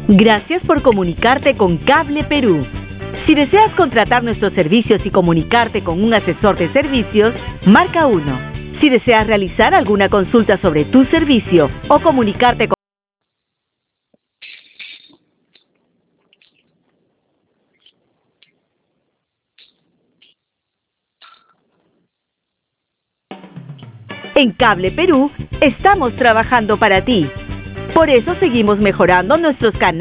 Gracias por comunicarte con Cable Perú. Si deseas contratar nuestros servicios y comunicarte con un asesor de servicios, marca 1. Si deseas realizar alguna consulta sobre tu servicio o comunicarte con... En Cable Perú, estamos trabajando para ti. Por eso seguimos mejorando nuestros canales.